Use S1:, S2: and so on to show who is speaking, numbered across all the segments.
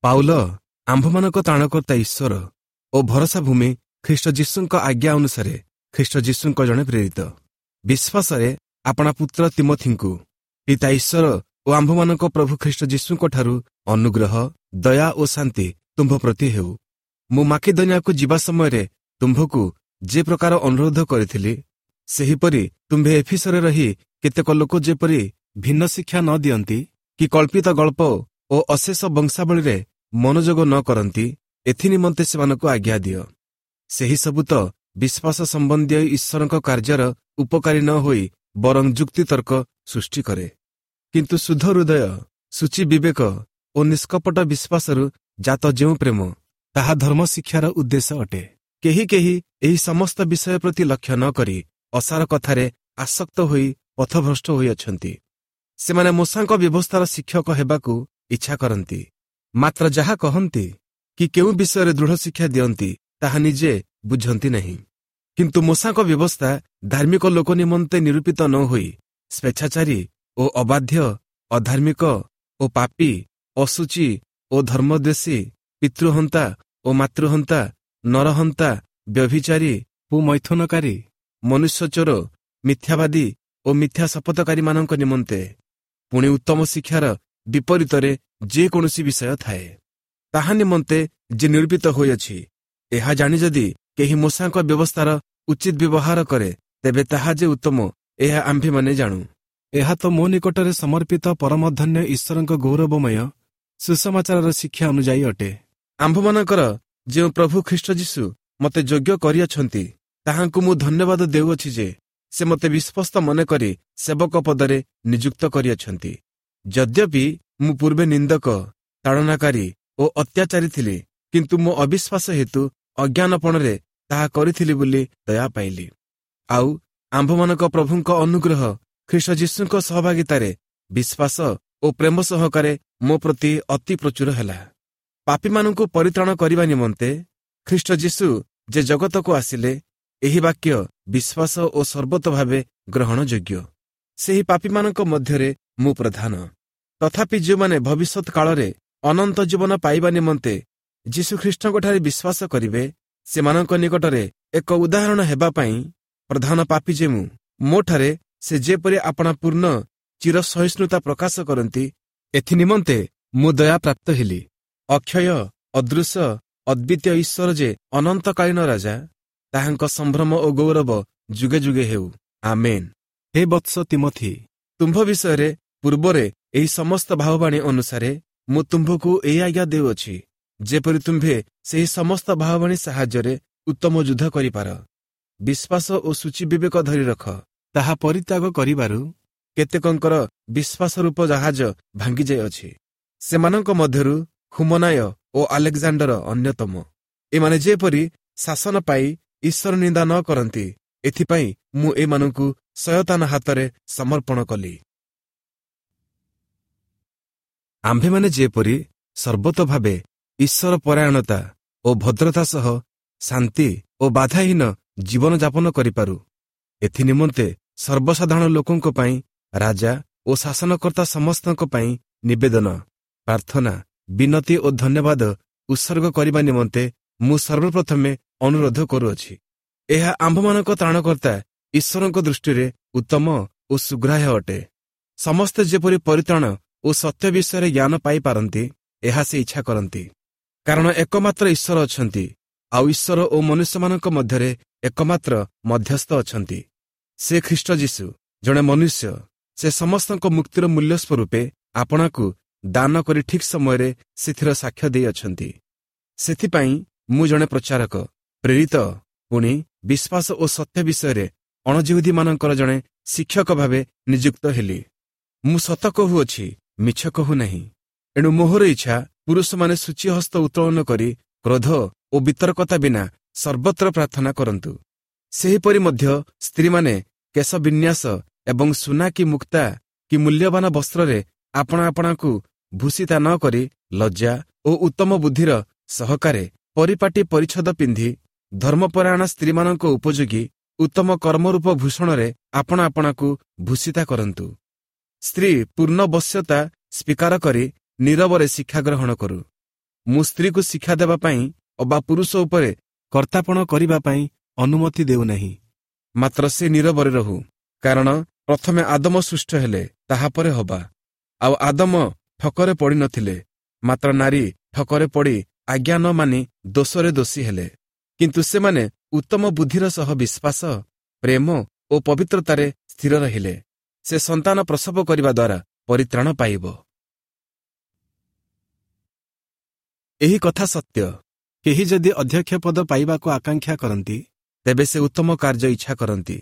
S1: Paul ଆମ୍ଭମାନଙ୍କ ତ୍ରାଣକର୍ତ୍ତା ଈଶ୍ୱର ଓ ଭରସା ଭୂମି ଖ୍ରୀଷ୍ଟ ଯୀଶୁଙ୍କ ଆଜ୍ଞା ଅନୁସାରେ ଖ୍ରୀଷ୍ଟ ଯୀଶୁଙ୍କ ଜଣେ ପ୍ରେରିତ। ବିଶ୍ୱାସରେ ଆପଣା ପୁତ୍ର ତିମୋଥୀଙ୍କୁ ପିତା ଈଶ୍ୱର ଓ ଆମ୍ଭମାନଙ୍କ ପ୍ରଭୁ ଖ୍ରୀଷ୍ଟ ଯୀଶୁଙ୍କଠାରୁ ଅନୁଗ୍ରହ, ଦୟା ଓ ଶାନ୍ତି ତୁମ୍ଭ ପ୍ରତି ହେଉ। ମୁଁ ମାକିଦୋନିଆକୁ ଯିବା ସମୟରେ ତୁମ୍ଭକୁ ଯେ ପ୍ରକାର ଅନୁରୋଧ କରିଥିଲି, ସେହିପରି ତୁମ୍ଭେ ଏଫିସରେ ରହି କେତେକ ଲୋକ ଯେପରି ଭିନ୍ନ ଶିକ୍ଷା ନ ଦିଅନ୍ତି କି କଳ୍ପିତ ଗଳ୍ପ ଓ ଅଶେଷ ବଂଶାବଳୀରେ ମନୋଯୋଗ ନ କରନ୍ତି, ଏଥିନିମନ୍ତେ ସେମାନଙ୍କୁ ଆଜ୍ଞା ଦିଅ। ସେହି ସବୁ ତ ବିଶ୍ୱାସ ସମ୍ବନ୍ଧୀୟ ଈଶ୍ୱରଙ୍କ କାର୍ଯ୍ୟର ଉପକାରୀ ନ ହୋଇ ବରଂ ଯୁକ୍ତିତର୍କ ସୃଷ୍ଟି କରେ। କିନ୍ତୁ ଶୁଦ୍ଧ ହୃଦୟ, ସୂଚି ବିବେକ ଓ ନିଷ୍କପଟ ବିଶ୍ୱାସରୁ ଜାତ ଯେଉଁ ପ୍ରେମ, ତାହା ଧର୍ମ ଶିକ୍ଷାର ଉଦ୍ଦେଶ୍ୟ ଅଟେ। କେହି କେହି ଏହି ସମସ୍ତ ବିଷୟ ପ୍ରତି ଲକ୍ଷ୍ୟ ନ କରି ଅସାର କଥାରେ ଆସକ୍ତ ହୋଇ ପଥଭ୍ରଷ୍ଟ ହୋଇଅଛନ୍ତି। ସେମାନେ ମୂଷାଙ୍କ ବ୍ୟବସ୍ଥାର ଶିକ୍ଷକ ହେବାକୁ ଇଚ୍ଛା କରନ୍ତି, ମାତ୍ର ଯାହା କହନ୍ତି କି କେଉଁ ବିଷୟରେ ଦୃଢ଼ ଶିକ୍ଷା ଦିଅନ୍ତି ତାହା ନିଜେ ବୁଝନ୍ତି ନାହିଁ। କିନ୍ତୁ ମୂଷାଙ୍କ ବ୍ୟବସ୍ଥା ଧାର୍ମିକ ଲୋକ ନିମନ୍ତେ ନିରୂପିତ ନ ହୋଇ ସ୍ୱେଚ୍ଛାଚାରୀ ଓ ଅବାଧ୍ୟ, ଅଧାର୍ମିକ ଓ ପାପୀ, ଅଶୁଚି ଓ ଧର୍ମଦ୍ୱେଷୀ, ପିତୃହନ୍ତା ଓ ମାତୃହନ୍ତା, ନରହନ୍ତା, ବ୍ୟଭିଚାରୀ, କୁମୈଥୁନକାରୀ, ମନୁଷ୍ୟଚୋର, ମିଥ୍ୟାବାଦୀ ଓ ମିଥ୍ୟା ଶପଥକାରୀମାନଙ୍କ ନିମନ୍ତେ। ପୁଣି ଉତ୍ତମ ଶିକ୍ଷାର ବିପରୀତରେ ଯେକୌଣସି ବିଷୟ ଥାଏ, ତାହା ନିମନ୍ତେ ଯେ ନିରୂପିତ ହୋଇଅଛି। ଏହା ଜାଣି ଯଦି କେହି ମୂଷାଙ୍କ ବ୍ୟବସ୍ଥାର ଉଚିତ ବ୍ୟବହାର କରେ, ତେବେ ତାହା ଯେ ଉତ୍ତମ, ଏହା ଆମ୍ଭେମାନେ ଜାଣୁ। ଏହା ତ ମୋ ନିକଟରେ ସମର୍ପିତ ପରମଧନ୍ୟ ଈଶ୍ୱରଙ୍କ ଗୌରବମୟ ସୁସମାଚାରର ଶିକ୍ଷା ଅନୁଯାୟୀ ଅଟେ। ଆମ୍ଭମାନଙ୍କର ଯେଉଁ ପ୍ରଭୁ ଖ୍ରୀଷ୍ଟ ଯୀଶୁ ମୋତେ ଯୋଗ୍ୟ କରିଅଛନ୍ତି, ତାହାଙ୍କୁ ମୁଁ ଧନ୍ୟବାଦ ଦେଉଅଛି ଯେ ସେ ମୋତେ ବିଶ୍ୱସ୍ତ ମନେକରି ସେବକ ପଦରେ ନିଯୁକ୍ତ କରିଅଛନ୍ତି। ଯଦ୍ୟପି ମୁଁ ପୂର୍ବେ ନିନ୍ଦକ, ତାଡ଼ନାକାରୀ ଓ ଅତ୍ୟାଚାରୀ ଥିଲି, କିନ୍ତୁ ମୋ ଅବିଶ୍ୱାସ ହେତୁ ଅଜ୍ଞାନପଣରେ ତାହା କରିଥିଲି ବୋଲି ଦୟା ପାଇଲି। ଆଉ ଆମ୍ଭମାନଙ୍କ ପ୍ରଭୁଙ୍କ ଅନୁଗ୍ରହ ଖ୍ରୀଷ୍ଟ ଯୀଶୁଙ୍କ ସହଭାଗିତାରେ ବିଶ୍ୱାସ ଓ ପ୍ରେମ ସହକାରେ ମୋ ପ୍ରତି ଅତି ପ୍ରଚୁର ହେଲା। ପାପୀମାନଙ୍କୁ ପରିତ୍ରାଣ କରିବା ନିମନ୍ତେ ଖ୍ରୀଷ୍ଟ ଯୀଶୁ ଯେ ଜଗତକୁ ଆସିଲେ, ଏହି ବାକ୍ୟ ବିଶ୍ୱାସ ଓ ସର୍ବତ ଭାବେ ଗ୍ରହଣ ଯୋଗ୍ୟ। ସେହି ପାପୀମାନଙ୍କ ମଧ୍ୟରେ ମୁଁ ପ୍ରଧାନ। ତଥାପି ଯେଉଁମାନେ ଭବିଷ୍ୟତ କାଳରେ ଅନନ୍ତ ଜୀବନ ପାଇବା ନିମନ୍ତେ ଯୀଶୁଖ୍ରୀଷ୍ଟଙ୍କଠାରେ ବିଶ୍ୱାସ କରିବେ, ସେମାନଙ୍କ ନିକଟରେ ଏକ ଉଦାହରଣ ହେବା ପାଇଁ ପ୍ରଧାନ ପାପୀ ଯେ ମୁଁ, ମୋଠାରେ ସେ ଯେପରି ଆପଣା ପୂର୍ଣ୍ଣ ଚିରସହିଷ୍ଣୁତା ପ୍ରକାଶ କରନ୍ତି, ଏଥିନିମନ୍ତେ ମୁଁ ଦୟା ପ୍ରାପ୍ତ ହେଲି। ଅକ୍ଷୟ, ଅଦୃଶ୍ୟ, ଅଦ୍ୱିତୀୟ ଈଶ୍ୱର ଯେ ଅନନ୍ତକାଳୀନ ରାଜା, ତାହାଙ୍କ ସମ୍ଭ୍ରମ ଓ ଗୌରବ ଯୁଗେ ଯୁଗେ ହେଉ। ଆମେନ୍। ହେ ବତ୍ସ ତିମୋଥୀ, ତୁମ୍ଭ ବିଷୟରେ ପୂର୍ବରେ ଏହି ସମସ୍ତ ଭାବବାଣୀ ଅନୁସାରେ ମୁଁ ତୁମ୍ଭକୁ ଏହି ଆଜ୍ଞା ଦେଉଅଛି, ଯେପରି ତୁମ୍ଭେ ସେହି ସମସ୍ତ ଭାବବାଣୀ ସାହାଯ୍ୟରେ ଉତ୍ତମ ଯୁଦ୍ଧ କରିପାର। ବିଶ୍ୱାସ ଓ ସୂଚି ବିବେକ ଧରି ରଖ। ତାହା ପରିତ୍ୟାଗ କରିବାରୁ କେତେକଙ୍କର ବିଶ୍ୱାସ ରୂପ ଜାହାଜ ଭାଙ୍ଗିଯାଇଅଛି। ସେମାନଙ୍କ ମଧ୍ୟରୁ ହୁମନାୟ ଓ ଆଲେକ୍ଜାଣ୍ଡର ଅନ୍ୟତମ। ଏମାନେ ଯେପରି ଶାସନ ପାଇ ଈଶ୍ୱର ନିନ୍ଦା ନ କରନ୍ତି, ଏଥିପାଇଁ ମୁଁ ଏମାନଙ୍କୁ ଶୟତାନ ହାତରେ ସମର୍ପଣ କଲି। ଆମ୍ଭେମାନେ ଯେପରି ସର୍ବତ ଭାବେ ଈଶ୍ୱର ପରାୟଣତା ଓ ଭଦ୍ରତା ସହ ଶାନ୍ତି ଓ ବାଧାହୀନ ଜୀବନଯାପନ କରିପାରୁ, ଏଥିନିମନ୍ତେ ସର୍ବସାଧାରଣ ଲୋକଙ୍କ ପାଇଁ, ରାଜା ଓ ଶାସନକର୍ତ୍ତା ସମସ୍ତଙ୍କ ପାଇଁ ନିବେଦନ, ପ୍ରାର୍ଥନା, ବିନତି ଓ ଧନ୍ୟବାଦ ଉତ୍ସର୍ଗ କରିବା ନିମନ୍ତେ ମୁଁ ସର୍ବପ୍ରଥମେ ଅନୁରୋଧ କରୁଅଛି। ଏହା ଆମ୍ଭମାନଙ୍କ ତ୍ରାଣକର୍ତ୍ତା ଈଶ୍ୱରଙ୍କ ଦୃଷ୍ଟିରେ ଉତ୍ତମ ଓ ସୁଗ୍ରାହ୍ୟ ଅଟେ। ସମସ୍ତେ ଯେପରି ପରିତ୍ରାଣ ଓ ସତ୍ୟ ବିଷୟରେ ଜ୍ଞାନ ପାଇପାରନ୍ତି, ଏହା ସେ ଇଚ୍ଛା କରନ୍ତି। କାରଣ ଏକମାତ୍ର ଈଶ୍ୱର ଅଛନ୍ତି, ଆଉ ଈଶ୍ୱର ଓ ମନୁଷ୍ୟମାନଙ୍କ ମଧ୍ୟରେ ଏକମାତ୍ର ମଧ୍ୟସ୍ଥ ଅଛନ୍ତି, ସେ ଖ୍ରୀଷ୍ଟ ଯୀଶୁ, ଜଣେ ମନୁଷ୍ୟ। ସେ ସମସ୍ତଙ୍କ ମୁକ୍ତିର ମୂଲ୍ୟ ସ୍ୱରୂପେ ଆପଣାକୁ ଦାନ କରି ଠିକ୍ ସମୟରେ ସେଥିର ସାକ୍ଷ୍ୟ ଦେଇଅଛନ୍ତି। ସେଥିପାଇଁ ମୁଁ ଜଣେ ପ୍ରଚାରକ, ପ୍ରେରିତ, ପୁଣି ବିଶ୍ୱାସ ଓ ସତ୍ୟ ବିଷୟରେ ଅଣଯିହୁଦୀମାନଙ୍କର ଜଣେ ଶିକ୍ଷକ ଭାବେ ନିଯୁକ୍ତ ହେଲି। ମୁଁ ସତ କହୁଅଛି, ମିଛ କହୁ ନାହିଁ। ଏଣୁ ମୋହର ଇଚ୍ଛା ପୁରୁଷମାନେ ସୂଚିହସ୍ତ ଉତ୍ତୋଳନ କରି କ୍ରୋଧ ଓ ବିତର୍କତା ବିନା ସର୍ବତ୍ର ପ୍ରାର୍ଥନା କରନ୍ତୁ। ସେହିପରି ମଧ୍ୟ ସ୍ତ୍ରୀମାନେ କେଶ ବିନ୍ୟାସ ଏବଂ ସୁନା କି ମୁକ୍ତା କି ମୂଲ୍ୟବାନ ବସ୍ତ୍ରରେ ଆପଣା ଆପଣାକୁ ଭୂଷିତା ନ କରି ଲଜ୍ଜା ଓ ଉତ୍ତମ ବୁଦ୍ଧିର ସହକାରେ ପରିପାଟି ପରିଚ୍ଛଦ ପିନ୍ଧି ଧର୍ମପରାୟଣ ସ୍ତ୍ରୀମାନଙ୍କ ଉପଯୋଗୀ ଉତ୍ତମ କର୍ମରୂପ ଭୂଷଣରେ ଆପଣା ଆପଣାକୁ ଭୂଷିତା କରନ୍ତୁ। ସ୍ତ୍ରୀ ପୂର୍ଣ୍ଣ ବଶ୍ୟତା ସ୍ୱୀକାର କରି ନୀରବରେ ଶିକ୍ଷା ଗ୍ରହଣ କରୁ। ମୁଁ ସ୍ତ୍ରୀକୁ ଶିକ୍ଷା ଦେବା ପାଇଁ ଅବା ପୁରୁଷ ଉପରେ କର୍ତ୍ତାପଣ କରିବା ପାଇଁ ଅନୁମତି ଦେଉନାହିଁ। ମାତ୍ର ସେ ନୀରବରେ ରହୁ, କାରଣ ପ୍ରଥମେ ଆଦମ ସୃଷ୍ଟ ହେଲେ, ତାହାପରେ ହବା। ଆଉ ଆଦମ ଠକରେ ପଡ଼ିନଥିଲେ, ମାତ୍ର ନାରୀ ଠକରେ ପଡ଼ି ଆଜ୍ଞା ନ ମାନି ଦୋଷରେ ଦୋଷୀ ହେଲେ। କିନ୍ତୁ ସେମାନେ ଉତ୍ତମ ବୁଦ୍ଧିର ସହ ବିଶ୍ୱାସ, ପ୍ରେମ ଓ ପବିତ୍ରତାରେ ସ୍ଥିର ରହିଲେ। ସେ ସନ୍ତାନ ପ୍ରସବ କରିବା ଦ୍ୱାରା ପରିତ୍ରାଣ ପାଇବ। ଏହି କଥା ସତ୍ୟ। କେହି ଯଦି ଅଧ୍ୟକ୍ଷ ପଦ ପାଇବାକୁ ଆକାଂକ୍ଷା କରନ୍ତି, ତେବେ ସେ ଉତ୍ତମ କାର୍ଯ୍ୟ ଇଚ୍ଛା କରନ୍ତି।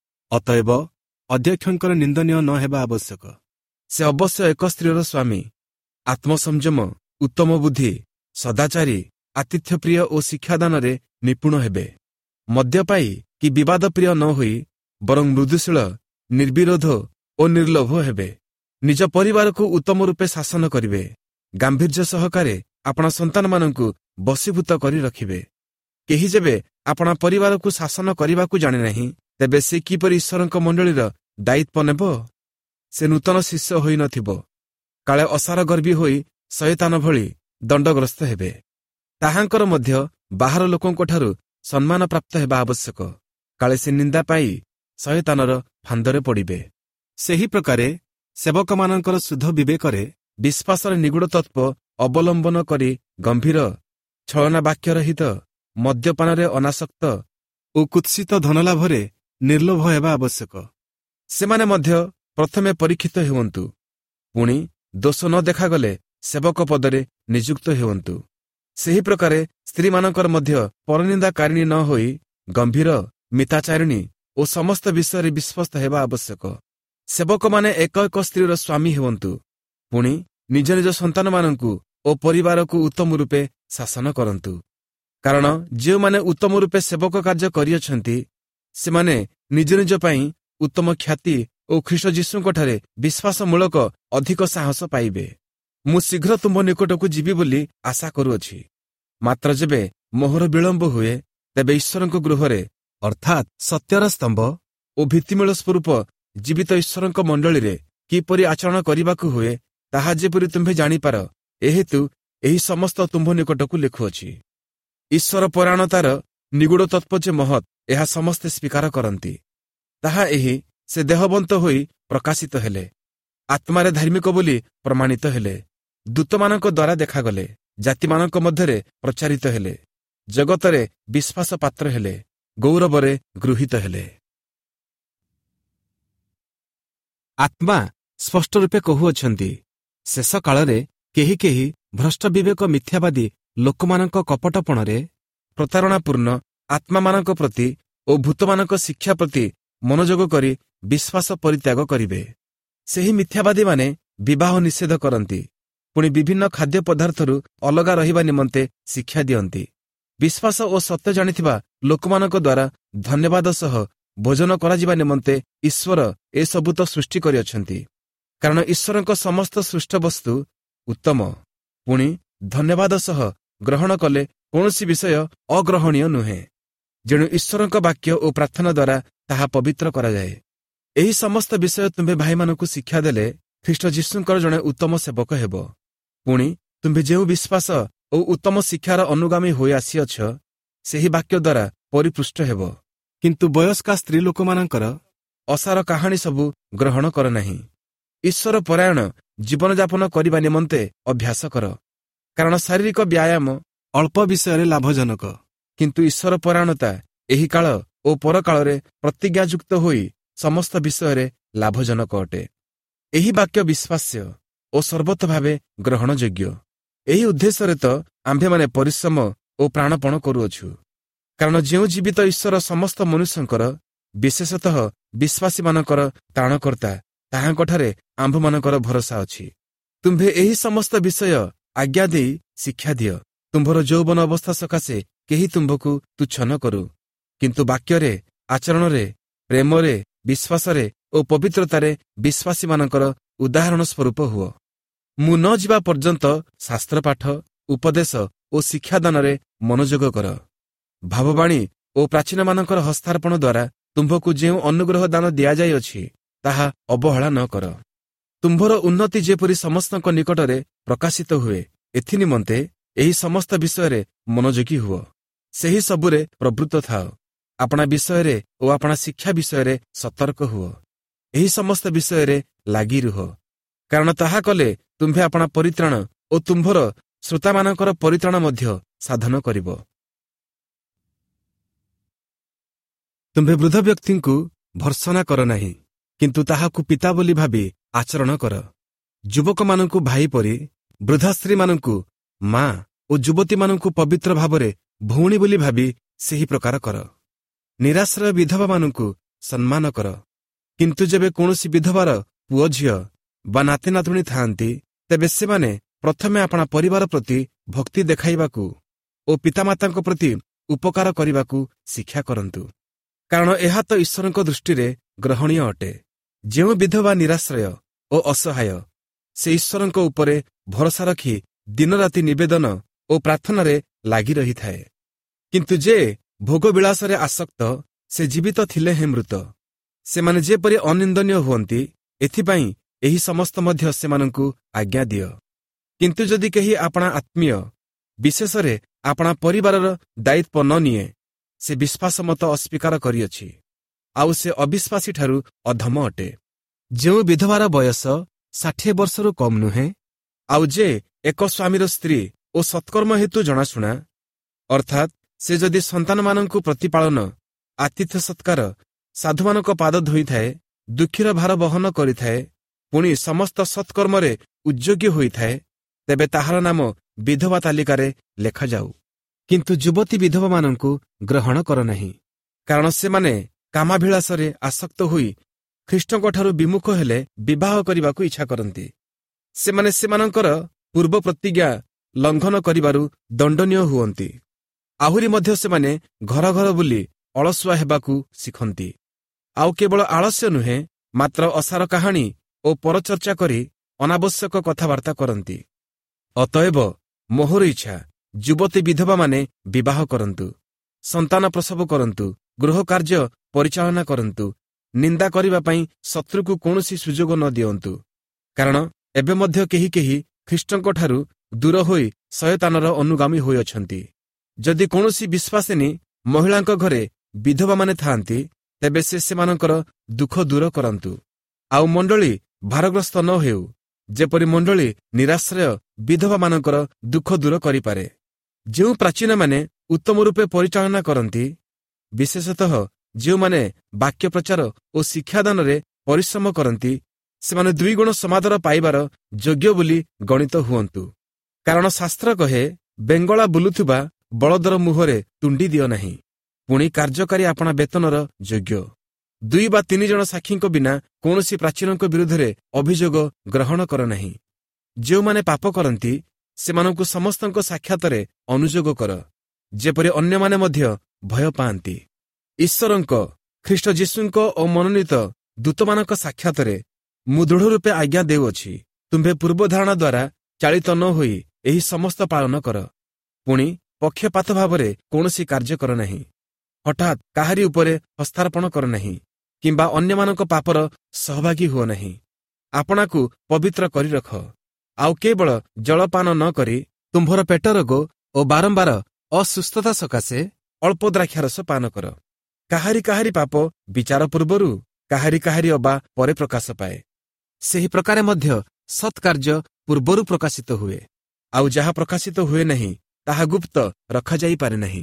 S1: ଅତଏବ ଅଧ୍ୟକ୍ଷଙ୍କର ନିନ୍ଦନୀୟ ନ ହେବା ଆବଶ୍ୟକ। ସେ ଅବଶ୍ୟ ଏକ ସ୍ତ୍ରୀର ସ୍ୱାମୀ, ଆତ୍ମସଂଯମ, ଉତ୍ତମ ବୁଦ୍ଧି, ସଦାଚାରୀ, ଆତିଥ୍ୟପ୍ରିୟ ଓ ଶିକ୍ଷାଦାନରେ ନିପୁଣ ହେବେ। ମଦ୍ୟପାଇ କି ବିବାଦପ୍ରିୟ ନ ହୋଇ ବରଂ ମୃଦୁଶୀଳ, ନିର୍ବିରୋଧ ଓ ନିର୍ଲୋଭ ହେବେ। ନିଜ ପରିବାରକୁ ଉତ୍ତମ ରୂପେ ଶାସନ କରିବେ। ଗାମ୍ଭୀର୍ଯ୍ୟ ସହକାରେ ଆପଣା ସନ୍ତାନମାନଙ୍କୁ ବଶୀଭୂତ କରି ରଖିବେ। କେହି ଯେବେ ଆପଣା ପରିବାରକୁ ଶାସନ କରିବାକୁ ଜାଣେ ନାହିଁ, ତେବେ ସେ କିପରି ଈଶ୍ୱରଙ୍କ ମଣ୍ଡଳୀର ଦାୟିତ୍ୱ ନେବ? ସେ ନୂତନ ଶିଷ୍ୟ ହୋଇନଥିବ, କାଳେ ଅସାରଗର୍ଭୀ ହୋଇ ଶୟତାନ ଭଳି ଦଣ୍ଡଗ୍ରସ୍ତ ହେବେ। ତାହାଙ୍କର ମଧ୍ୟ ବାହାର ଲୋକଙ୍କଠାରୁ ସମ୍ମାନ ପ୍ରାପ୍ତ ହେବା ଆବଶ୍ୟକ, କାଳେ ସେ ନିନ୍ଦା ପାଇ ଶୟତାନର ଫାନ୍ଦରେ ପଡ଼ିବେ। ସେହି ପ୍ରକାରେ ସେବକମାନଙ୍କର ଶୁଦ୍ଧ ବିବେକରେ ବିଶ୍ୱାସର ନିଗୁଡ଼ ତତ୍ତ୍ୱ ଅବଲମ୍ବନ କରି ଗମ୍ଭୀର, ଛଳନା ବାକ୍ୟରହିତ, ମଦ୍ୟପାନରେ ଅନାସକ୍ତ ଓ କୁତ୍ସିତ ଧନଲାଭରେ ନିର୍ଲୋଭ ହେବା ଆବଶ୍ୟକ। ସେମାନେ ମଧ୍ୟ ପ୍ରଥମେ ପରୀକ୍ଷିତ ହୁଅନ୍ତୁ, ପୁଣି ଦୋଷ ନ ଦେଖାଗଲେ ସେବକ ପଦରେ ନିଯୁକ୍ତ ହୁଅନ୍ତୁ। ସେହି ପ୍ରକାରେ ସ୍ତ୍ରୀମାନଙ୍କର ମଧ୍ୟ ପରନିନ୍ଦାକାରିଣୀ ନ ହୋଇ ଗମ୍ଭୀର, ମିତାଚାରିଣୀ ଓ ସମସ୍ତ ବିଷୟରେ ବିଶ୍ୱସ୍ତ ହେବା ଆବଶ୍ୟକ। ସେବକମାନେ ଏକ ଏକ ସ୍ତ୍ରୀର ସ୍ୱାମୀ ହୁଅନ୍ତୁ, ପୁଣି ନିଜ ନିଜ ସନ୍ତାନମାନଙ୍କୁ ଓ ପରିବାରକୁ ଉତ୍ତମ ରୂପେ ଶାସନ କରନ୍ତୁ। କାରଣ ଯେଉଁମାନେ ଉତ୍ତମ ରୂପେ ସେବକ କାର୍ଯ୍ୟ କରିଅଛନ୍ତି, ସେମାନେ ନିଜ ନିଜ ପାଇଁ ଉତ୍ତମ ଖ୍ୟାତି ଓ ଖ୍ରୀଷ୍ଟ ଯୀଶୁଙ୍କଠାରେ ବିଶ୍ୱାସମୂଳକ ଅଧିକ ସାହସ ପାଇବେ। ମୁଁ ଶୀଘ୍ର ତୁମ୍ଭ ନିକଟକୁ ଯିବି ବୋଲି ଆଶା କରୁଅଛି। ମାତ୍ର ଯେବେ ମୋହର ବିଳମ୍ବ ହୁଏ, ତେବେ ଈଶ୍ୱରଙ୍କ ଗୃହରେ ଅର୍ଥାତ୍ ସତ୍ୟର ସ୍ତମ୍ଭ ଓ ଭିତ୍ତିମୂଳ ସ୍ୱରୂପ ଜୀବିତ ଈଶ୍ୱରଙ୍କ ମଣ୍ଡଳୀରେ କିପରି ଆଚରଣ କରିବାକୁ ହୁଏ, ତାହା ଯେପରି ତୁମ୍ଭେ ଜାଣିପାର, ଏହେତୁ ଏହି ସମସ୍ତ ତୁମ୍ଭ ନିକଟକୁ ଲେଖୁଅଛି। ଈଶ୍ୱର ପରାୟଣତାର ନିଗୁଡ଼ ତତ୍ତ୍ୱ ଯେ ମହତ୍, ଏହା ସମସ୍ତେ ସ୍ୱୀକାର କରନ୍ତି। ତାହା ଏହି, ସେ ଦେହବନ୍ତ ହୋଇ ପ୍ରକାଶିତ ହେଲେ, ଆତ୍ମାରେ ଧାର୍ମିକ ବୋଲି ପ୍ରମାଣିତ ହେଲେ, ଦୂତମାନଙ୍କ ଦ୍ୱାରା ଦେଖାଗଲେ, ଜାତିମାନଙ୍କ ମଧ୍ୟରେ ପ୍ରଚାରିତ ହେଲେ, ଜଗତରେ ବିଶ୍ୱାସ ପାତ୍ର ହେଲେ, ଗୌରବରେ ଗୃହୀତ ହେଲେ। ଆତ୍ମା ସ୍ପଷ୍ଟ ରୂପେ କହୁଅଛନ୍ତି, ଶେଷ କାଳରେ କେହି କେହି ଭ୍ରଷ୍ଟ ବିବେକ ମିଥ୍ୟାବାଦୀ ଲୋକମାନଙ୍କ କପଟପଣରେ ପ୍ରତାରଣାପୂର୍ଣ୍ଣ ଆତ୍ମାମାନଙ୍କ ପ୍ରତି ଓ ଭୂତମାନଙ୍କ ଶିକ୍ଷା ପ୍ରତି ମନୋଯୋଗ କରି ବିଶ୍ୱାସ ପରିତ୍ୟାଗ କରିବେ। ସେହି ମିଥ୍ୟାବାଦୀମାନେ ବିବାହ ନିଷେଧ କରନ୍ତି, ପୁଣି ବିଭିନ୍ନ ଖାଦ୍ୟ ପଦାର୍ଥରୁ ଅଲଗା ରହିବା ନିମନ୍ତେ ଶିକ୍ଷା ଦିଅନ୍ତି। ବିଶ୍ୱାସ ଓ ସତ୍ୟ ଜାଣିଥିବା ଲୋକମାନଙ୍କ ଦ୍ୱାରା ଧନ୍ୟବାଦ ସହ ଭୋଜନ କରାଯିବା ନିମନ୍ତେ ଈଶ୍ୱର ଏସବୁ ତ ସୃଷ୍ଟି କରିଅଛନ୍ତି। କାରଣ ଈଶ୍ୱରଙ୍କ ସମସ୍ତ ସୃଷ୍ଟ ବସ୍ତୁ ଉତ୍ତମ, ପୁଣି ଧନ୍ୟବାଦ ସହ ଗ୍ରହଣ କଲେ କୌଣସି ବିଷୟ ଅଗ୍ରହଣୀୟ ନୁହେଁ। ଯେଣୁ ଈଶ୍ୱରଙ୍କ ବାକ୍ୟ ଓ ପ୍ରାର୍ଥନା ଦ୍ୱାରା ତାହା ପବିତ୍ର କରାଯାଏ। ଏହି ସମସ୍ତ ବିଷୟ ତୁମ୍ଭେ ଭାଇମାନଙ୍କୁ ଶିକ୍ଷା ଦେଲେ ଖ୍ରୀଷ୍ଟ ଯୀଶୁଙ୍କର ଜଣେ ଉତ୍ତମ ସେବକ ହେବ। ପୁଣି ତୁମ୍ଭେ ଯେଉଁ ବିଶ୍ୱାସ ଓ ଉତ୍ତମ ଶିକ୍ଷାର ଅନୁଗାମୀ ହୋଇ ଆସିଅଛ, ସେହି ବାକ୍ୟ ଦ୍ୱାରା ପରିପୃଷ୍ଟ ହେବ। କିନ୍ତୁ ବୟସ୍କା ସ୍ତ୍ରୀ ଲୋକମାନଙ୍କର ଅସାର କାହାଣୀ ସବୁ ଗ୍ରହଣ କର ନାହିଁ। ଈଶ୍ୱର ପରାୟଣ ଜୀବନଯାପନ କରିବା ନିମନ୍ତେ ଅଭ୍ୟାସ କର, କାରଣ ଶାରୀରିକ ବ୍ୟାୟାମ ଅଳ୍ପ ବିଷୟରେ ଲାଭଜନକ, କିନ୍ତୁ ଈଶ୍ୱର ପରାୟଣତା ଏହି କାଳ ଓ ପରକାଳରେ ପ୍ରତିଜ୍ଞାଯୁକ୍ତ ହୋଇ ସମସ୍ତ ବିଷୟରେ ଲାଭଜନକ ଅଟେ। ଏହି ବାକ୍ୟ ବିଶ୍ୱାସ୍ୟ ଓ ସର୍ବତ ଭାବେ ଗ୍ରହଣଯୋଗ୍ୟ। ଏହି ଉଦ୍ଦେଶ୍ୟରେ ତ ଆମ୍ଭେମାନେ ପରିଶ୍ରମ ଓ ପ୍ରାଣପଣ କରୁଅଛୁ। କାରଣ ଯେଉଁ ଜୀବିତ ଈଶ୍ୱର ସମସ୍ତ ମନୁଷ୍ୟଙ୍କର, ବିଶେଷତଃ ବିଶ୍ୱାସୀମାନଙ୍କର ତ୍ରାଣକର୍ତ୍ତା, ତାହାଙ୍କଠାରେ ଆମ୍ଭମାନଙ୍କର ଭରସା ଅଛି। ତୁମ୍ଭେ ଏହି ସମସ୍ତ ବିଷୟ ଆଜ୍ଞା ଦେଇ ଶିକ୍ଷା ଦିଅ। ତୁମ୍ଭର ଯୌବନ ଅବସ୍ଥା ସକାଶେ କେହି ତୁମ୍ଭକୁ ତୁଚ୍ଛ ନ କରୁ, କିନ୍ତୁ ବାକ୍ୟରେ, ଆଚରଣରେ, ପ୍ରେମରେ, ବିଶ୍ୱାସରେ ଓ ପବିତ୍ରତାରେ ବିଶ୍ୱାସୀମାନଙ୍କର ଉଦାହରଣ ସ୍ୱରୂପ ହୁଅ। ମୁଁ ନ ଯିବା ପର୍ଯ୍ୟନ୍ତ ଶାସ୍ତ୍ରପାଠ, ଉପଦେଶ ଓ ଶିକ୍ଷାଦାନରେ ମନୋଯୋଗ କର। ଭାବବାଣୀ ଓ ପ୍ରାଚୀନମାନଙ୍କର ହସ୍ତାର୍ପଣ ଦ୍ୱାରା ତୁମ୍ଭକୁ ଯେଉଁ ଅନୁଗ୍ରହ ଦାନ ଦିଆଯାଇଅଛି, ତାହା ଅବହେଳା ନ କର। ତୁମ୍ଭର ଉନ୍ନତି ଯେପରି ସମସ୍ତଙ୍କ ନିକଟରେ ପ୍ରକାଶିତ ହୁଏ, ଏଥିନିମନ୍ତେ ଏହି ସମସ୍ତ ବିଷୟରେ ମନୋଯୋଗୀ ହୁଅ। ସେହି ସବୁରେ ପ୍ରବୃତ୍ତ ଥାଅ। ଆପଣା ବିଷୟରେ ଓ ଆପଣା ଶିକ୍ଷା ବିଷୟରେ ସତର୍କ ହୁଅ। ଏହି ସମସ୍ତ ବିଷୟରେ ଲାଗି ରୁହ, କାରଣ ତାହା କଲେ ତୁମ୍ଭେ ଆପଣା ପରିତ୍ରାଣ ଓ ତୁମ୍ଭର ଶ୍ରୋତାମାନଙ୍କର ପରିତ୍ରାଣ ମଧ୍ୟ ସାଧନ କରିବ। ତୁମ୍ଭେ ବୃଦ୍ଧ ବ୍ୟକ୍ତିଙ୍କୁ ଭର୍ସନା କର ନାହିଁ, କିନ୍ତୁ ତାହାକୁ ପିତା ବୋଲି ଭାବି ଆଚରଣ କର। ଯୁବକମାନଙ୍କୁ ଭାଇ ପରି, ବୃଦ୍ଧା ସ୍ତ୍ରୀମାନଙ୍କୁ ମା ଓ ଯୁବତୀମାନଙ୍କୁ ପବିତ୍ର ଭାବରେ ଭଉଣୀ ବୋଲି ଭାବି ସେହି ପ୍ରକାର କର। ନିରାଶ୍ରୟ ବିଧବାମାନଙ୍କୁ ସମ୍ମାନ କର। କିନ୍ତୁ ଯେବେ କୌଣସି ବିଧବାର ପୁଅ ଝିଅ ବା ନାତି ନାତୁଣୀ ଥାଆନ୍ତି, ତେବେ ସେମାନେ ପ୍ରଥମେ ଆପଣା ପରିବାର ପ୍ରତି ଭକ୍ତି ଦେଖାଇବାକୁ ଓ ପିତାମାତାଙ୍କ ପ୍ରତି ଉପକାର କରିବାକୁ ଶିକ୍ଷା କରନ୍ତୁ, କାରଣ ଏହା ତ ଈଶ୍ୱରଙ୍କ ଦୃଷ୍ଟିରେ ଗ୍ରହଣୀୟ ଅଟେ। ଯେଉଁ ବିଧବା ନିରାଶ୍ରୟ ଓ ଅସହାୟ ସେ ଈଶ୍ୱରଙ୍କ ଉପରେ ଭରସା ରଖି ଦିନରାତି ନିବେଦନ ଓ ପ୍ରାର୍ଥନାରେ ଲାଗି ରହିଥାଏ। କିନ୍ତୁ ଯେ ଭୋଗବିଳାସରେ ଆସକ୍ତ ସେ ଜୀବିତ ଥିଲେ ହେଁ ମୃତ। ସେମାନେ ଯେପରି ଅନିନ୍ଦନୀୟ ହୁଅନ୍ତି, ଏଥିପାଇଁ ଏହି ସମସ୍ତ ମଧ୍ୟ ସେମାନଙ୍କୁ ଆଜ୍ଞା ଦିଅ। କିନ୍ତୁ ଯଦି କେହି ଆପଣା ଆତ୍ମୀୟ, ବିଶେଷରେ ଆପଣା ପରିବାରର ଦାୟିତ୍ୱ ନ ନିଏ, ସେ ବିଶ୍ୱାସ ମତ ଅସ୍ୱୀକାର କରିଅଛି, ଆଉ ସେ ଅବିଶ୍ୱାସୀଠାରୁ ଅଧମ ଅଟେ। ଯେଉଁ ବିଧବାର ବୟସ 60 ବର୍ଷରୁ କମ୍ ନୁହେଁ, ଆଉ ଯେ ଏକ ସ୍ୱାମୀର ସ୍ତ୍ରୀ ଓ ସତ୍କର୍ମ ହେତୁ ଜଣାଶୁଣା, ଅର୍ଥାତ୍ ସେ ଯଦି ସନ୍ତାନମାନଙ୍କୁ ପ୍ରତିପାଳନ, ଆତିଥ୍ୟ ସତ୍କାର, ସାଧୁମାନଙ୍କ ପାଦ ଧୋଇଥାଏ, ଦୁଃଖୀର ଭାର ବହନ କରିଥାଏ, ପୁଣି ସମସ୍ତ ସତ୍କର୍ମରେ ଉଦ୍ଯୋଗୀ ହୋଇଥାଏ, ତେବେ ତାହାର ନାମ ବିଧବା ତାଲିକାରେ ଲେଖାଯାଉ। କିନ୍ତୁ ଯୁବତୀ ବିଧବାମାନଙ୍କୁ ଗ୍ରହଣ କର ନାହିଁ, କାରଣ ସେମାନେ କାମାଭିଳାଷରେ ଆସକ୍ତ ହୋଇ ଖ୍ରୀଷ୍ଟଙ୍କଠାରୁ ବିମୁଖ ହେଲେ ବିବାହ କରିବାକୁ ଇଚ୍ଛା କରନ୍ତି। ସେମାନେ ସେମାନଙ୍କର ପୂର୍ବ ପ୍ରତିଜ୍ଞା ଲଙ୍ଘନ କରିବାରୁ ଦଣ୍ଡନୀୟ ହୁଅନ୍ତି। ଆହୁରି ମଧ୍ୟ ସେମାନେ ଘର ଘର ବୁଲି ଅଳସୁଆ ହେବାକୁ ଶିଖନ୍ତି। ଆଉ କେବଳ ଆଳସ୍ୟ ନୁହେଁ, ମାତ୍ର ଅସାର କାହାଣୀ ଓ ପରଚର୍ଚ୍ଚା କରି ଅନାବଶ୍ୟକ କଥାବାର୍ତ୍ତା କରନ୍ତି। ଅତଏବ ମୋହର ଇଚ୍ଛା, ଯୁବତୀ ବିଧବାମାନେ ବିବାହ କରନ୍ତୁ, ସନ୍ତାନ ପ୍ରସବ କରନ୍ତୁ, ଗୃହ କାର୍ଯ୍ୟ ପରିଚାଳନା କରନ୍ତୁ, ନିନ୍ଦା କରିବା ପାଇଁ ଶତ୍ରୁକୁ କୌଣସି ସୁଯୋଗ ନ ଦିଅନ୍ତୁ, କାରଣ ଏବେ ମଧ୍ୟ କେହି କେହି ଖ୍ରୀଷ୍ଟଙ୍କଠାରୁ ଦୂର ହୋଇ ଶୟତାନର ଅନୁଗାମୀ ହୋଇଅଛନ୍ତି। ଯଦି କୌଣସି ବିଶ୍ୱାସିନୀ ମହିଳାଙ୍କ ଘରେ ବିଧବାମାନେ ଥାଆନ୍ତି, ତେବେ ସେ ସେମାନଙ୍କର ଦୁଃଖ ଦୂର କରନ୍ତୁ। ଆଉ ମଣ୍ଡଳୀ ଭାରଗ୍ରସ୍ତ ନ ହେଉ, ଯେପରି ମଣ୍ଡଳୀ ନିରାଶ୍ରୟ ବିଧବାମାନଙ୍କର ଦୁଃଖ ଦୂର କରିପାରେ। ଯେଉଁ ପ୍ରାଚୀନମାନେ ଉତ୍ତମ ରୂପେ ପରିଚାଳନା କରନ୍ତି, ବିଶେଷତଃ ଯେଉଁମାନେ ବାକ୍ୟ ପ୍ରଚାର ଓ ଶିକ୍ଷାଦାନରେ ପରିଶ୍ରମ କରନ୍ତି, ସେମାନେ 2 ଗୁଣ ସମାଦର ପାଇବାର ଯୋଗ୍ୟ ବୋଲି ଗଣିତ ହୁଅନ୍ତୁ। କାରଣ ଶାସ୍ତ୍ର କହେ, ବେଙ୍ଗଳା ବୁଲୁଥିବା ବଳଦର ମୁହଁରେ ତୁଣ୍ଡି ଦିଅ ନାହିଁ, ପୁଣି କାର୍ଯ୍ୟକାରୀ ଆପଣା ବେତନର ଯୋଗ୍ୟ। 2 ବା 3 ଜଣ ସାକ୍ଷୀଙ୍କ ବିନା କୌଣସି ପ୍ରାଚୀନଙ୍କ ବିରୁଦ୍ଧରେ ଅଭିଯୋଗ ଗ୍ରହଣ କର ନାହିଁ। ଯେଉଁମାନେ ପାପ କରନ୍ତି, ସେମାନଙ୍କୁ ସମସ୍ତଙ୍କ ସାକ୍ଷାତରେ ଅନୁଯୋଗ କର, ଯେପରି ଅନ୍ୟମାନେ ମଧ୍ୟ ଭୟ ପାଆନ୍ତି। ଈଶ୍ୱରଙ୍କ, ଖ୍ରୀଷ୍ଟ ଯୀଶୁଙ୍କ ଓ ମନୋନୀତ ଦୂତମାନଙ୍କ ସାକ୍ଷାତରେ ମୁଁ ଦୃଢ଼ ରୂପେ ଆଜ୍ଞା ଦେଉଅଛି, ତୁମ୍ଭେ ପୂର୍ବ ଧାରଣା ଦ୍ୱାରା ଚାଳିତ ନ ହୋଇ ଏହି ସମସ୍ତ ପାଳନ କର। ପୁଣି ପକ୍ଷପାତ ଭାବରେ କୌଣସି କାର୍ଯ୍ୟ କର ନାହିଁ, ହଠାତ୍ କାହାରି ଉପରେ ହସ୍ତାର୍ପଣ କର ନାହିଁ, କିମ୍ବା ଅନ୍ୟମାନଙ୍କ ପାପର ସହଭାଗୀ ହୁଅ ନାହିଁ। ଆପଣାକୁ ପବିତ୍ର କରି ରଖ, ଆଉ କେବଳ ଜଳପାନ ନ କରି ତୁମ୍ଭର ପେଟ ରୋଗ ଓ ବାରମ୍ବାର ଅସୁସ୍ଥତା ସକାଶେ ଅଳ୍ପ ଦ୍ରାକ୍ଷାରସ ପାନ କର। କାହାରି କାହାରି ପାପ ବିଚାର ପୂର୍ବରୁ, କାହାରି କାହାରି ଅବା ପରେ ପ୍ରକାଶ ପାଏ। ସେହି ପ୍ରକାରେ ମଧ୍ୟ ସତ୍କାର୍ଯ୍ୟ ପୂର୍ବରୁ ପ୍ରକାଶିତ ହୁଏ, ଆଉ ଯାହା ପ୍ରକାଶିତ ହୁଏ ନାହିଁ ତାହା ଗୁପ୍ତ ରଖାଯାଇପାରେ ନାହିଁ।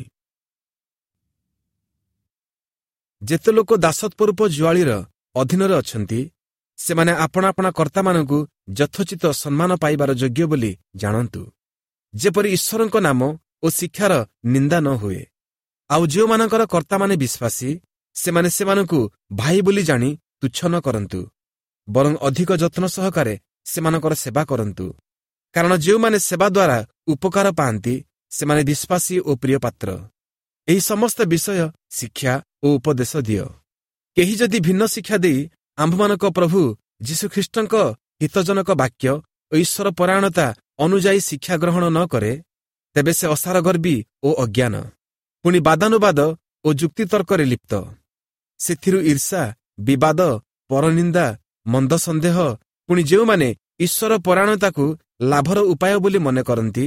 S1: ଯେତେ ଲୋକ ଦାସତ୍ୱରୂପ ଜୁଆଳିର ଅଧୀନରେ ଅଛନ୍ତି, ସେମାନେ ଆପଣା ଆପଣା କର୍ତ୍ତାମାନଙ୍କୁ ଯଥୋଚିତ ସମ୍ମାନ ପାଇବାର ଯୋଗ୍ୟ ବୋଲି ଜାଣନ୍ତୁ, ଯେପରି ଈଶ୍ୱରଙ୍କ ନାମ ଓ ଶିକ୍ଷାର ନିନ୍ଦା ନ ହୁଏ। ଆଉ ଯେଉଁମାନଙ୍କର କର୍ତ୍ତାମାନେ ବିଶ୍ୱାସୀ, ସେମାନେ ସେମାନଙ୍କୁ ଭାଇ ବୋଲି ଜାଣି ତୁଚ୍ଛ ନ କରନ୍ତୁ, ବରଂ ଅଧିକ ଯତ୍ନ ସହକାରେ ସେମାନଙ୍କର ସେବା କରନ୍ତୁ, କାରଣ ଯେଉଁମାନେ ସେବା ଦ୍ୱାରା ଉପକାର ପାଆନ୍ତି, ସେମାନେ ବିଶ୍ୱାସୀ ଓ ପ୍ରିୟ ପାତ୍ର। ଏହି ସମସ୍ତ ବିଷୟ ଶିକ୍ଷା ଓ ଉପଦେଶ ଦିଅ। କେହି ଯଦି ଭିନ୍ନ ଶିକ୍ଷା ଦେଇ ଆମ୍ଭମାନଙ୍କ ପ୍ରଭୁ ଯୀଶୁଖ୍ରୀଷ୍ଟଙ୍କ ହିତଜନକ ବାକ୍ୟ ଓ ଈଶ୍ୱର ପରାୟଣତା ଅନୁଯାୟୀ ଶିକ୍ଷା ଗ୍ରହଣ ନ କରେ, ତେବେ ସେ ଅସାରଗର୍ବୀ ଓ ଅଜ୍ଞାନ, ପୁଣି ବାଦାନୁବାଦ ଓ ଯୁକ୍ତିତର୍କରେ ଲିପ୍ତ। ସେଥିରୁ ଈର୍ଷା, ବିବାଦ, ପରନିନ୍ଦା, ମନ୍ଦ ସନ୍ଦେହ, ପୁଣି ଯେଉଁମାନେ ଈଶ୍ୱର ପରାୟଣତାକୁ ଲାଭର ଉପାୟ ବୋଲି ମନେ କରନ୍ତି,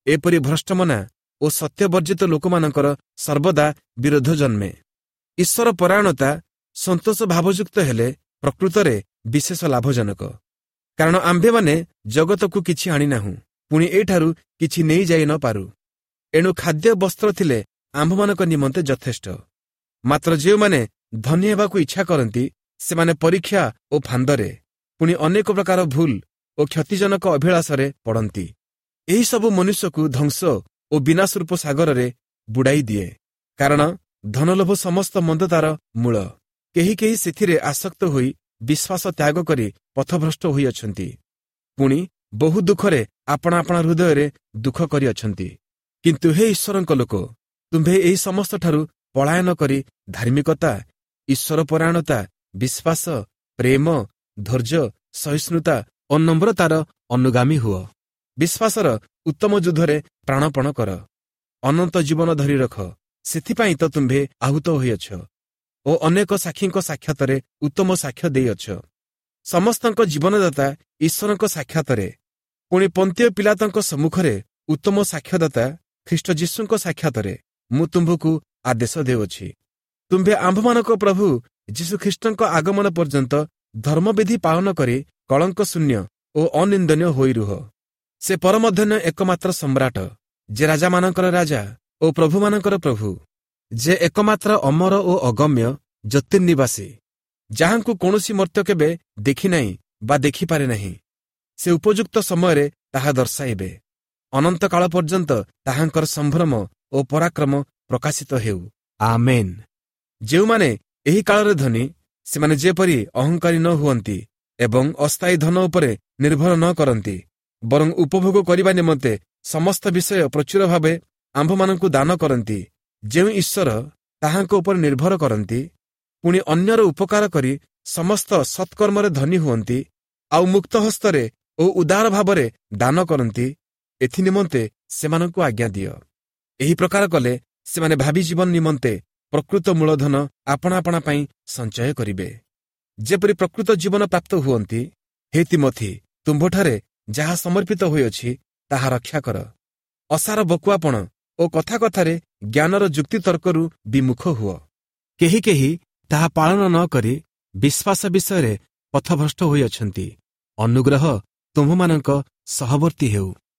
S1: ଏପରି ଭ୍ରଷ୍ଟମନା ଓ ସତ୍ୟବର୍ଜିତ ଲୋକମାନଙ୍କର ସର୍ବଦା ବିରୋଧ ଜନ୍ମେ। ଈଶ୍ୱର ପରାୟଣତା ସନ୍ତୋଷ ଭାବଯୁକ୍ତ ହେଲେ ପ୍ରକୃତରେ ବିଶେଷ ଲାଭଜନକ। କାରଣ ଆମ୍ଭେମାନେ ଜଗତକୁ କିଛି ଆଣିନାହୁଁ, ପୁଣି ଏଇଠାରୁ କିଛି ନେଇଯାଇ ନ ପାରୁ। ଏଣୁ ଖାଦ୍ୟ ବସ୍ତ୍ର ଥିଲେ ଆମ୍ଭମାନଙ୍କ ନିମନ୍ତେ ଯଥେଷ୍ଟ। ମାତ୍ର ଯେଉଁମାନେ ଧନୀ ହେବାକୁ ଇଚ୍ଛା କରନ୍ତି ସେମାନେ ପରୀକ୍ଷା ଓ ଫାନ୍ଦରେ, ପୁଣି ଅନେକ ପ୍ରକାର ଭୁଲ ଓ କ୍ଷତିଜନକ ଅଭିଳାଷରେ ପଡ଼ନ୍ତି। ଏହିସବୁ ମନୁଷ୍ୟକୁ ଧ୍ୱଂସ ଓ ବିନାଶରୂପ ସାଗରରେ ବୁଡ଼ାଇ ଦିଏ। କାରଣ ଧନଲୋଭ ସମସ୍ତ ମନ୍ଦତାର ମୂଳ। କେହି କେହି ସେଥିରେ ଆସକ୍ତ ହୋଇ ବିଶ୍ୱାସ ତ୍ୟାଗ କରି ପଥଭ୍ରଷ୍ଟ ହୋଇଅଛନ୍ତି। ପୁଣି ବହୁ ଦୁଃଖରେ ଆପଣା ଆପଣା ହୃଦୟରେ ଦୁଃଖ କରିଅଛନ୍ତି। କିନ୍ତୁ ହେ ଈଶ୍ୱରଙ୍କ ଲୋକ, ତୁମ୍ଭେ ଏହି ସମସ୍ତଠାରୁ ପଳାୟନ କରି ଧାର୍ମିକତା, ଈଶ୍ୱର ପରାୟଣତା, ବିଶ୍ୱାସ, ପ୍ରେମ, ଧୈର୍ଯ୍ୟ, ସହିଷ୍ଣୁତା ଓ ନମ୍ରତାର ଅନୁଗାମୀ ହୁଅ। ବିଶ୍ୱାସର ଉତ୍ତମ ଯୁଦ୍ଧରେ ପ୍ରାଣପଣ କର। ଅନନ୍ତ ଜୀବନ ଧରି ରଖ, ସେଥିପାଇଁ ତ ତୁମ୍ଭେ ଆହୁତ ହୋଇଅଛ ଓ ଅନେକ ସାକ୍ଷୀଙ୍କ ସାକ୍ଷାତରେ ଉତ୍ତମ ସାକ୍ଷ୍ୟ ଦେଇଅଛ। ସମସ୍ତଙ୍କ ଜୀବନଦାତା ଈଶ୍ୱରଙ୍କ ସାକ୍ଷାତରେ, ପୁଣି ପନ୍ତିୟ ପିଲାତଙ୍କ ସମ୍ମୁଖରେ ଉତ୍ତମ ସାକ୍ଷ୍ୟଦାତା ଖ୍ରୀଷ୍ଟ ଯୀଶୁଙ୍କ ସାକ୍ଷାତରେ ମୁଁ ତୁମ୍ଭକୁ ଆଦେଶ ଦେଉଅଛି। ତୁମ୍ଭେ ଆମ୍ଭମାନଙ୍କ ପ୍ରଭୁ ଯୀଶୁଖ୍ରୀଷ୍ଟଙ୍କ ଆଗମନ ପର୍ଯ୍ୟନ୍ତ ଧର୍ମବିଧି ପାଳନ କରି କଳଙ୍କ ଶୂନ୍ୟ ଓ ଅନିନ୍ଦନୀୟ ହୋଇ ରୁହ। ସେ ପରମଧନ୍ୟ ଏକମାତ୍ର ସମ୍ରାଟ, ଯେ ରାଜାମାନଙ୍କର ରାଜା ଓ ପ୍ରଭୁମାନଙ୍କର ପ୍ରଭୁ, ଯେ ଏକମାତ୍ର ଅମର ଓ ଅଗମ୍ୟ ଜ୍ୟୋତିର୍ନିବାସୀ, ଯାହାଙ୍କୁ କୌଣସି ମର୍ତ୍ତ୍ୟ କେବେ ଦେଖିନାହିଁ ବା ଦେଖିପାରେ ନାହିଁ। ସେ ଉପଯୁକ୍ତ ସମୟରେ ତାହା ଦର୍ଶାଇବେ। ଅନନ୍ତ କାଳ ପର୍ଯ୍ୟନ୍ତ ତାହାଙ୍କର ସମ୍ଭ୍ରମ ଓ ପରାକ୍ରମ ପ୍ରକାଶିତ ହେଉ। ଆମେନ୍। ଯେଉଁମାନେ ଏହି କାଳରେ ଧନୀ, ସେମାନେ ଯେପରି ଅହଙ୍କାରୀ ନ ହୁଅନ୍ତି ଏବଂ ଅସ୍ଥାୟୀ ଧନ ଉପରେ ନିର୍ଭର ନ କରନ୍ତି, ବରଂ ଉପଭୋଗ କରିବା ନିମନ୍ତେ ସମସ୍ତ ବିଷୟ ପ୍ରଚୁର ଭାବେ ଆମ୍ଭମାନଙ୍କୁ ଦାନ କରନ୍ତି। ଯେଉଁ ଈଶ୍ୱର ତାହାଙ୍କ ଉପରେ ନିର୍ଭର କରନ୍ତି, ପୁଣି ଅନ୍ୟର ଉପକାର କରି ସମସ୍ତ ସତ୍କର୍ମରେ ଧନୀ ହୁଅନ୍ତି, ଆଉ ମୁକ୍ତ ହସ୍ତରେ ଓ ଉଦାର ଭାବରେ ଦାନ କରନ୍ତି, ଏଥିନିମନ୍ତେ ସେମାନଙ୍କୁ ଆଜ୍ଞା ଦିଅ। ଏହି ପ୍ରକାର କଲେ ସେମାନେ ଭାବି ଜୀବନ ନିମନ୍ତେ ପ୍ରକୃତ ମୂଳଧନ ଆପଣା ଆପଣା ପାଇଁ ସଞ୍ଚୟ କରିବେ, ଯେପରି ପ୍ରକୃତ ଜୀବନ ପ୍ରାପ୍ତ ହୁଅନ୍ତି। ହେ ତିମୋଥି, ତୁମ୍ଭଠାରେ ଯାହା ସମର୍ପିତ ହୋଇଅଛି ତାହା ରକ୍ଷା କର। ଅସାର ବକୁଆପଣ ଓ କଥା କଥାରେ ଜ୍ଞାନର ଯୁକ୍ତିତର୍କରୁ ବିମୁଖ ହୁଅ। କେହି କେହି ତାହା ପାଳନ ନ କରି ବିଶ୍ୱାସ ବିଷୟରେ ପଥଭ୍ରଷ୍ଟ ହୋଇଅଛନ୍ତି। ଅନୁଗ୍ରହ ତୁମ୍ଭମାନଙ୍କ ସହବର୍ତ୍ତୀ ହେଉ।